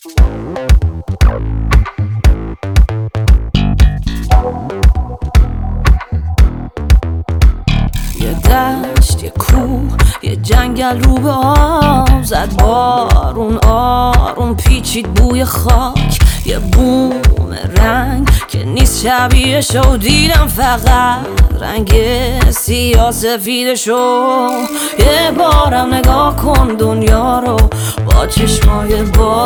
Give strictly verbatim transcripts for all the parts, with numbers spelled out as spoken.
یه دشت، یه کوه، یه جنگل رو به آب زد بارون، آروم پیچید بوی خاک. یه بوم رنگ که نیست شبیهشو، دیدم فقط رنگ سیاه سفیدشو. یه بارم نگاه کن دنیا رو با چشمای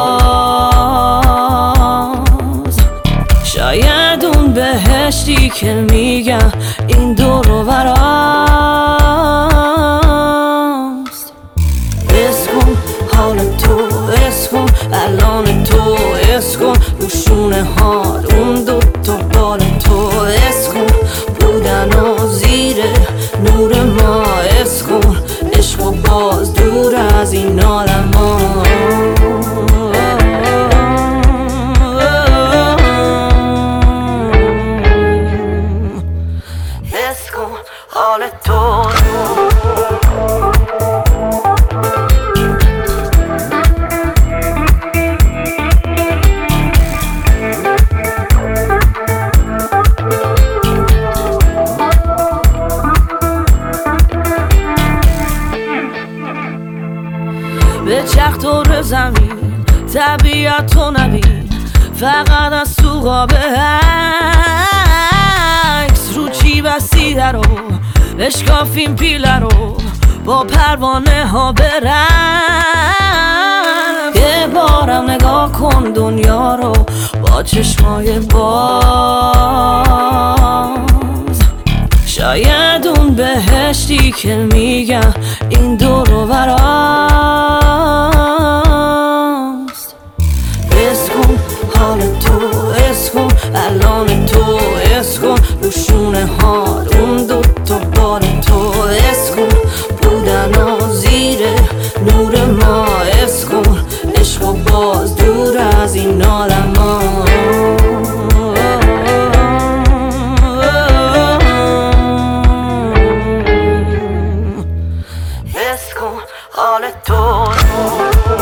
باز، شاید اون بهشتی که میگم این دور و براست. حس کن حال تو، حس کن الان تو، حس کن روشونه حال اون دو تا بال تو، حس کن بودن و زیر نور ما، حس کن عشق و باز دور از این عالم ها. حس کن حال تو. به چرخ دور زمین طبیعت تو نبین، فقط از تو قاب عکس رو چی بسیده رو اشکافیم پیله رو با پروانه ها برم. یه بارم نگاه کن دنیا رو با چشمای باز، شاید اون بهشتی که میگم این دور و براست. حس کن حال تو، حس کن الان تو، حس کن روشونه حال اون دو تا بال تو، حس کن بودن و زیر نور ما، حس کن عشق و باز دور از این عالم ها. حس کن حال تو.